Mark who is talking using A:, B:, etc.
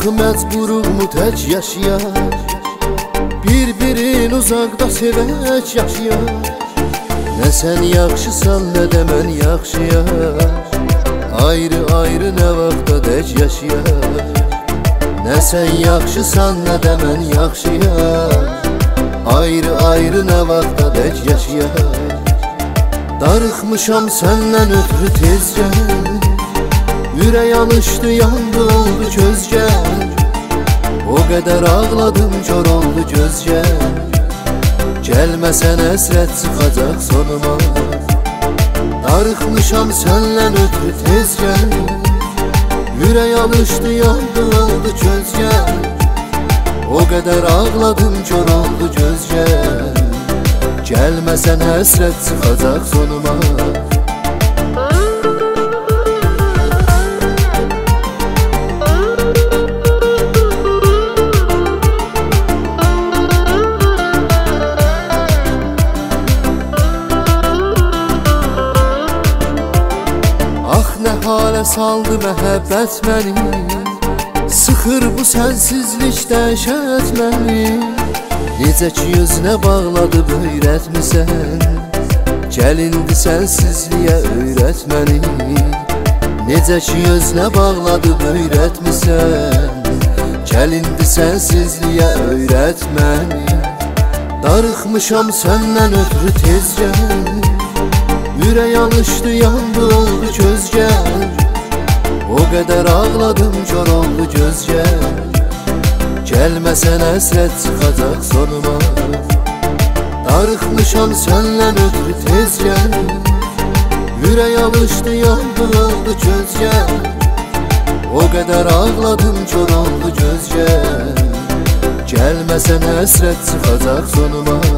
A: Axı məcburumu tək yaşayaq, bir-birin uzaqda sevək yaşayaq. Nə sən yaxşısan, nə də mən yaxşıyam, ayrı-ayrı nə vaxta dək yaşayaq. Nə sən yaxşısan, nə də mən yaxşıyam, ayrı-ayrı nə vaxta dək yaşayaq. Darıxmışam səndən ötürü tez gəl, ürək alışdı, yandı, oldu göz gəl. O qədər ağladım, kör oldu göz gəl. Gəlməsən əsrət çıxacaq sonuma. Darıxmışam səndən ötürü tez gəl, ürək alışdı, yandı, oldu göz gəl. O qədər ağladım, kör oldu göz gəl. Gəlməsən əsrət çıxacaq sonuma. Nə halə saldı məhəbbət məni, sıxır bu sənsizlik dəhşət məni. Necə ki özünə bağladıb öyrətmisən, gəl indi sənsizliyə öyrət məni. Necə ki özünə bağladıb öyrətmisən, gəl indi sənsizliyə öyrət məni. Darıxmışam səndən ötürü tez gəl, ürək alışdı, yandı, oldu göz gəl. O qədər ağladım, kör oldu göz gəl. Gəlməsən əsrət çıxacaq sonuma. Darıxmışam səndən ötürü tez gəl, ürək alışdı, yandı, oldu göz gəl. O qədər ağladım, kör oldu göz gəl. Gəlməsən əsrət çıxacaq sonuma.